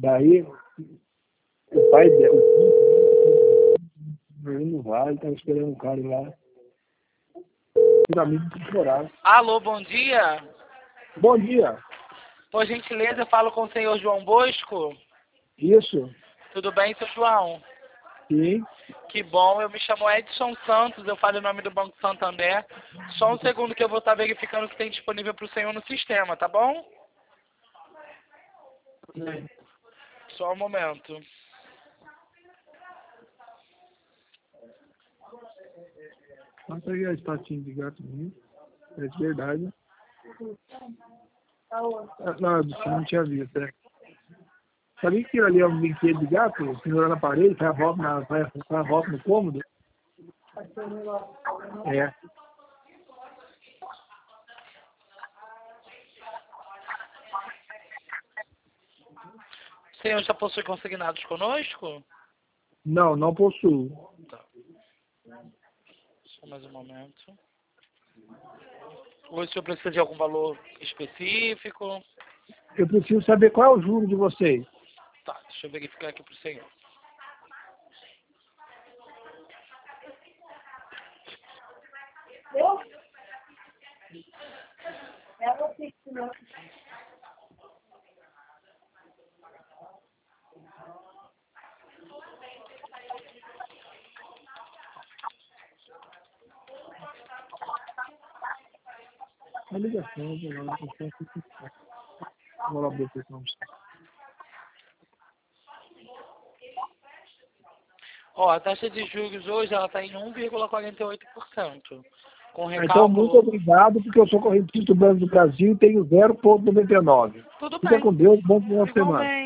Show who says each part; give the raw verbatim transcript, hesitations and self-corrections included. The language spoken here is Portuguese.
Speaker 1: Daí, o pai dela, ele não vai, ele tava esperando o cara lá. Os amigos temporários.
Speaker 2: Alô, bom dia.
Speaker 1: Bom dia.
Speaker 2: Por gentileza, eu falo com o senhor João Bosco.
Speaker 1: Isso?
Speaker 2: Tudo bem, seu João?
Speaker 1: Sim.
Speaker 2: Que bom, eu me chamo Edson Santos, eu falo em nome do Banco Santander. Só um segundo que eu vou estar verificando o que tem disponível para o senhor no sistema, tá bom?
Speaker 1: É.
Speaker 2: Só um momento.
Speaker 1: Mas peguei a estatinha de gato minha. É de verdade. Ah, não, você não tinha visto, é. Sabia que ali é um brinquedo de gato? Pendurado na parede, faz a volta, na, faz a volta no cômodo? É.
Speaker 2: O senhor já possui consignados conosco?
Speaker 1: Não, não possuo.
Speaker 2: Tá. Só mais um momento. Ou o senhor precisa de algum valor específico?
Speaker 1: Eu preciso saber qual é o juro de vocês.
Speaker 2: Tá, deixa eu verificar aqui para o senhor.
Speaker 1: A ligação, eu vou lá, eu vou lá abrir o pessoal.
Speaker 2: Ó, a taxa de juros hoje ela está em um vírgula quarenta e oito por cento. Com
Speaker 1: Então, muito
Speaker 2: recálculo...
Speaker 1: obrigado, porque eu sou correntista do Banco do Brasil e tenho zero vírgula noventa e nove.
Speaker 2: Tudo
Speaker 1: Fica
Speaker 2: bem.
Speaker 1: com Deus, bom final de semana.
Speaker 2: Igualmente.